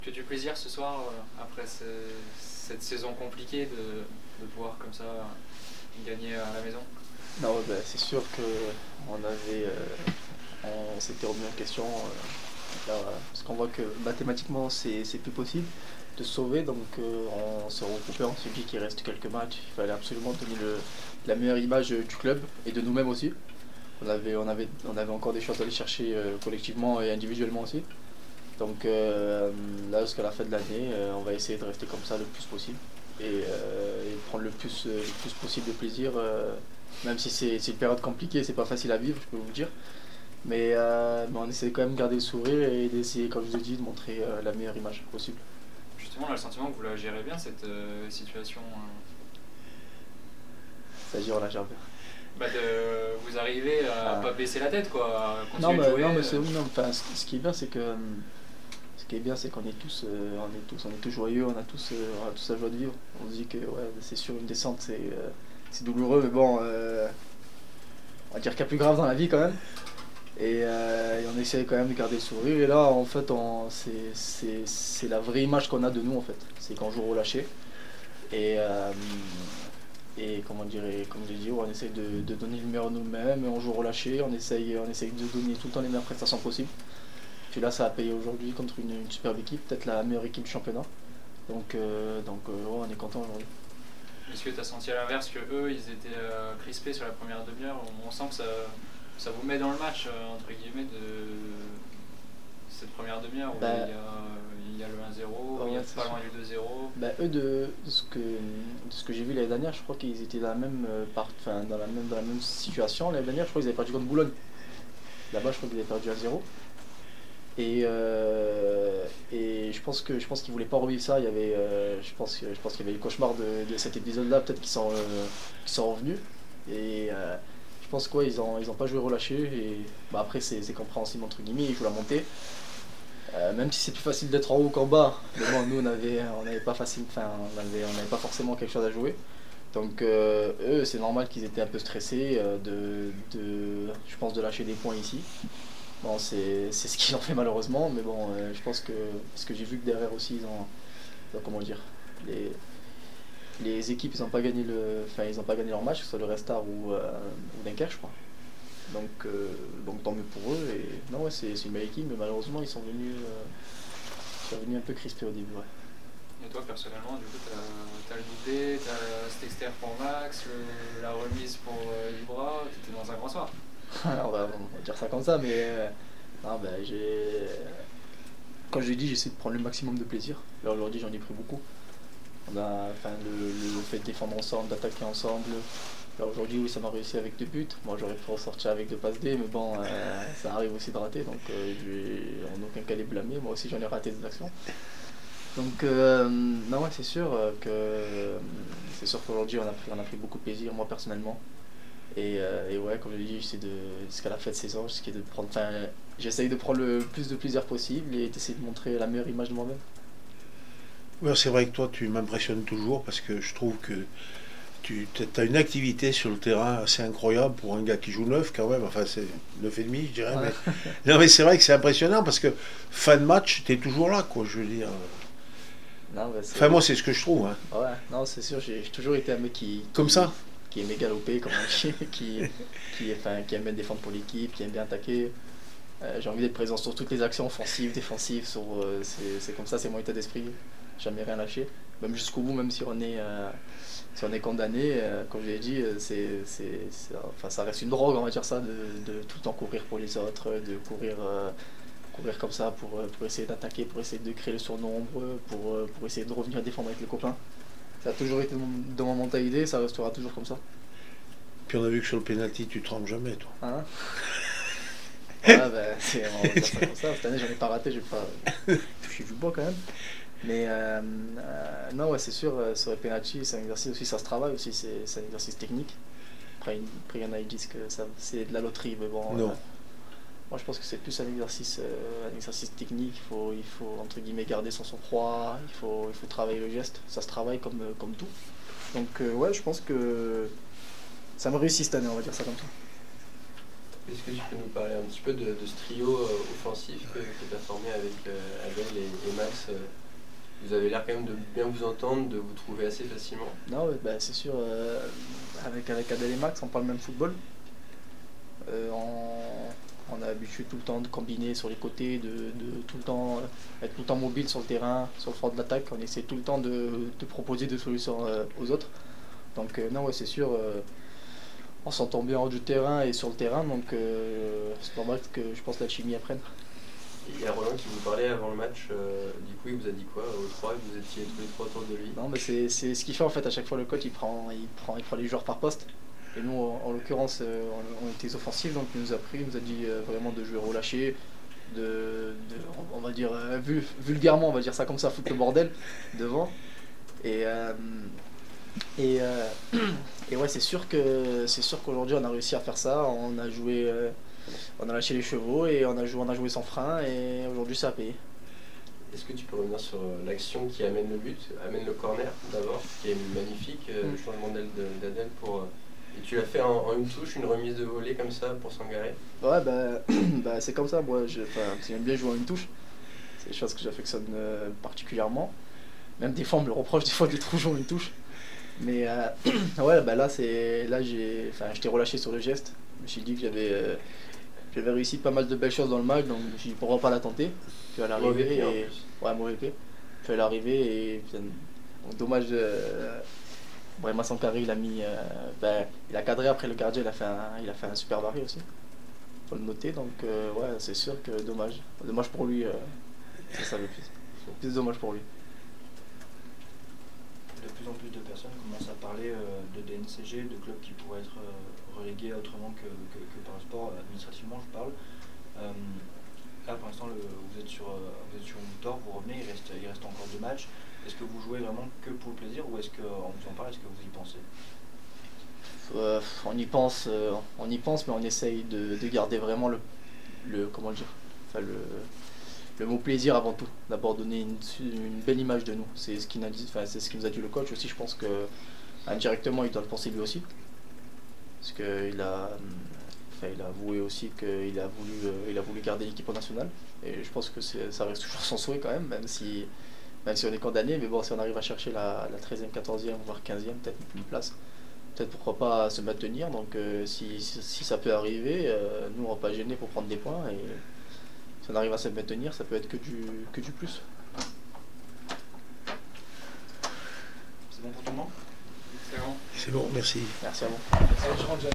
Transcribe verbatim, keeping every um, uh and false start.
Tu as du plaisir ce soir, euh, après ce, cette saison compliquée, de, de pouvoir comme ça euh, gagner à la maison? Non, bah, c'est sûr qu'on avait, euh, on s'était remis en question, euh, là, parce qu'on voit que mathématiquement c'est, c'est plus possible de se sauver, donc euh, on s'est regroupé, on s'est dit qu'il reste quelques matchs, il fallait absolument donner le, la meilleure image du club et de nous-mêmes aussi. On avait, on avait, on avait encore des choses à aller chercher euh, collectivement et individuellement aussi. Donc euh, là, jusqu'à la fin de l'année, euh, on va essayer de rester comme ça le plus possible et, euh, et prendre le plus, euh, le plus possible de plaisir, euh, même si c'est, c'est une période compliquée, c'est pas facile à vivre, je peux vous dire. Mais, euh, mais on essaie quand même de garder le sourire et d'essayer, comme je vous ai dit, de montrer euh, la meilleure image possible. Justement, on a le sentiment que vous la gérez bien, cette euh, situation. Euh... C'est-à-dire, on la gère bien. Bah de, vous arrivez à ah. pas baisser la tête, quoi, à continuer non, mais, de jouer. Non, mais c'est, non, enfin, ce, ce qui est bien, c'est que ce qui est bien, c'est qu'on est tous, euh, on est tous, on est tous joyeux, on a tous, euh, on a tous la joie de vivre. On se dit que ouais, c'est sûr, une descente, c'est, euh, c'est douloureux, mais bon, euh, on va dire qu'il y a plus grave dans la vie quand même. Et, euh, et on essaie quand même de garder le sourire. Et là, en fait, on, c'est, c'est, c'est la vraie image qu'on a de nous, en fait. C'est qu'on joue relâché. Et, euh, et comment dire, comme je l'ai dit, on essaie de, de donner le meilleur de nous-mêmes, et on joue relâché. On essaye, on essaye de donner tout le temps les meilleures prestations possibles. Puis là, ça a payé aujourd'hui contre une, une superbe équipe, peut-être la meilleure équipe du championnat. Donc, euh, donc euh, ouais, on est content aujourd'hui. Est-ce que tu as senti à l'inverse que eux, ils étaient euh, crispés sur la première demi-heure? On sent que ça, ça vous met dans le match, euh, entre guillemets, de cette première demi-heure où bah, il, y a, il y a le un zéro, oh, il y a pas loin du deux zéro. Bah, eux, de, de, ce que, de ce que j'ai vu l'année dernière, je crois qu'ils étaient dans la même, part, dans la même, dans la même situation. L'année dernière, je crois qu'ils avaient perdu contre Boulogne. Là-bas, je crois qu'ils avaient perdu un zéro. Et, euh, et je pense que je pense qu'ils voulaient pas revivre ça. Il y avait, euh, je pense, je pense qu'il y avait le cauchemar de, de cet épisode-là, peut-être qu'ils sont, euh, qu'ils sont revenus. Et euh, je pense quoi, ils ont, ils ont pas joué relâché. Et bah après, c'est, c'est compréhensible entre guillemets. Il faut la monter. Euh, même si c'est plus facile d'être en haut qu'en bas. Mais bon, nous, on avait, on n'avait pas facile, enfin, on avait, on n'avait pas forcément quelque chose à jouer. Donc euh, eux, c'est normal qu'ils étaient un peu stressés euh, de, de, je pense, de lâcher des points ici. Bon, c'est, c'est ce qu'ils ont fait malheureusement, mais bon, euh, je pense que, parce que j'ai vu que derrière aussi, ils ont, ils ont comment dire, les, les équipes, ils n'ont pas gagné le, enfin, ils ont pas gagné leur match, que ce soit le Restart ou, euh, ou Dunkerque, je crois. Donc, euh, donc tant mieux pour eux. Et non, ouais, c'est, c'est une belle équipe, mais malheureusement, ils sont venus, euh, ils sont venus un peu crispés au début, ouais. Et toi, personnellement, du coup, t'as, t'as le doublé, t'as cet externe pour Max, le, la remise pour euh, Ibra, t'étais dans un grand soir. Alors, on, va, on va dire ça comme ça, mais euh, non, ben, j'ai... Comme je l'ai dit, j'essaie de prendre le maximum de plaisir. Là, aujourd'hui, j'en ai pris beaucoup. On a, enfin, le, le fait de défendre ensemble, d'attaquer ensemble. Là, aujourd'hui, oui, ça m'a réussi avec deux buts. Moi, j'aurais pu ressortir avec deux passes D, mais bon, euh, ça arrive aussi de rater, donc euh, je vais en aucun cas les blâmer. Moi aussi, j'en ai raté des actions. Donc, euh, non, ouais, c'est sûr que c'est sûr qu'aujourd'hui, on a pris, on a pris beaucoup de plaisir, moi personnellement. Et, euh, et ouais, comme je l'ai dit, j'essaie de, jusqu'à la fin de saison, j'essaie de prendre, enfin, j'essaye de prendre le plus de plaisir possible et d'essayer de montrer la meilleure image de moi-même. Ouais, c'est vrai que toi, tu m'impressionnes toujours parce que je trouve que tu as une activité sur le terrain assez incroyable pour un gars qui joue neuf quand même. Enfin, c'est neuf et demi, je dirais. Ouais. Mais... non, mais c'est vrai que c'est impressionnant parce que fin de match, tu es toujours là, quoi, je veux dire. Non, bah, enfin, moi, c'est ce que je trouve. Hein. Ouais, non, c'est sûr, j'ai, j'ai toujours été un mec qui. Comme qui... ça qui aime galoper, comme on dit, qui, qui, enfin, qui aime bien défendre pour l'équipe, qui aime bien attaquer. Euh, j'ai envie d'être présent sur toutes les actions offensives, défensives, sur, euh, c'est, c'est comme ça, c'est mon état d'esprit. Jamais rien lâcher, même jusqu'au bout, même si on est, euh, si on est condamné, euh, comme je l'ai dit, c'est, c'est, c'est, enfin, ça reste une drogue, on va dire ça, de, de tout le temps courir pour les autres, de courir, euh, courir comme ça pour, pour essayer d'attaquer, pour essayer de créer le surnombre, pour, pour essayer de revenir défendre avec les copains. Ça a toujours été dans ma mentalité, ça restera toujours comme ça. Puis on a vu que sur le pénalty, tu trembles jamais, toi. Hein? Ouais, bah, c'est, on va dire ça comme ça. Cette année, j'en ai pas raté, j'ai pas touché du bois quand même. Mais euh, euh, non, ouais, c'est sûr, sur le penalty, c'est un exercice aussi, ça se travaille aussi, c'est, c'est un exercice technique. Après, après, il y en a qui disent que ça, c'est de la loterie, mais bon. Non. Euh, moi, je pense que c'est plus un exercice, euh, un exercice technique. Il faut, il faut, entre guillemets, garder son sang-froid, il faut, il faut travailler le geste. Ça se travaille comme, comme tout. Donc, euh, ouais, je pense que ça me réussit cette année, on va dire ça comme ça. Est-ce que tu peux nous parler un petit peu de, de ce trio euh, offensif que, que tu as formé avec euh, Adèle et, et Max euh, Vous avez l'air quand même de bien vous entendre, de vous trouver assez facilement. Non, ouais, bah, c'est sûr, euh, avec, avec Adèle et Max, on parle même football. Euh, on, on a habitué tout le temps de combiner sur les côtés, de, de tout le temps euh, être tout le temps mobile sur le terrain, sur le front de l'attaque. On essaie tout le temps de, de proposer des solutions euh, aux autres. Donc euh, non, ouais, c'est sûr, euh, on s'entend bien hors du terrain et sur le terrain, donc euh, c'est normal que je pense la chimie apprenne. Il y a Roland qui vous parlait avant le match, euh, du coup il vous a dit quoi aux trois, vous étiez tous les trois autour de lui? Non, mais c'est, c'est ce qu'il fait en fait, à chaque fois le coach il prend, il prend, il prend les joueurs par poste. Et nous en, en l'occurrence euh, on, on était offensifs, donc il nous a pris, il nous a dit euh, vraiment de jouer relâché, de, de on va dire euh, vul- vulgairement on va dire ça comme ça, foutre le bordel devant. Et, euh, et, euh, et ouais, c'est sûr que c'est sûr qu'aujourd'hui on a réussi à faire ça, on a joué, euh, on a lâché les chevaux et on a joué, on a joué sans frein et aujourd'hui ça a payé. Est-ce que tu peux revenir sur l'action qui amène le but, amène le corner d'abord, qui est magnifique, euh, le changement d'aile de- d'Adèle pour... euh, et tu l'as fait en, en une touche, une remise de volée comme ça pour s'engarer? Ouais, bah, bah c'est comme ça, moi je, enfin, j'aime bien jouer en une touche, c'est des choses que j'affectionne euh, particulièrement. Même des fois on me le reproche, des fois de trop jouer en une touche. Mais euh, ouais, bah là, c'est, là j'ai, enfin, j'étais relâché sur le geste, je me suis dit que j'avais, euh, j'avais réussi pas mal de belles choses dans le match, donc je me suis dit pourquoi pas la tenter. Puis à l'arrivée, Mauvais pied, en et... plus. ouais, mauvais pied. Puis à l'arrivée, et puis, donc, dommage, euh... Brahima Sankari, il a mis, euh, ben, il a cadré après le gardien, il a fait un, il a fait un super barré aussi. Faut le noter, donc euh, ouais, c'est sûr que dommage, dommage pour lui, euh, c'est ça le plus, plus dommage pour lui. De plus en plus de personnes commencent à parler euh, de D N C G, de clubs qui pourraient être euh, relégués autrement que, que, que par le sport, administrativement je parle. Euh, là pour l'instant le, vous êtes sur euh, vous êtes sur une victoire, vous revenez, il reste, il reste encore deux matchs. Est-ce que vous jouez vraiment que pour le plaisir ou est-ce qu'en vous en parle, est-ce que vous y pensez? Euh, on y pense, euh, on y pense, mais on essaye de, de garder vraiment le, le comment dire, enfin le, le mot plaisir avant tout. D'abord donner une, une belle image de nous. C'est ce qui nous a dit, enfin, c'est ce qui nous a dit le coach aussi. Je pense que indirectement il doit le penser lui aussi, parce que il a, enfin, il a avoué aussi qu'il a voulu, euh, il a voulu garder l'équipe nationale. Et je pense que c'est, ça reste toujours son souhait quand même, même si, même si on est condamné. Mais bon, si on arrive à chercher la, la treizième, quatorzième, voire quinzième, peut-être une place. Peut-être pourquoi pas se maintenir, donc euh, si, si, si ça peut arriver, euh, nous on va pas gêner pour prendre des points et si on arrive à se maintenir, ça peut être que du, que du plus. C'est bon pour tout le monde? C'est bon. C'est bon, merci. Merci à vous.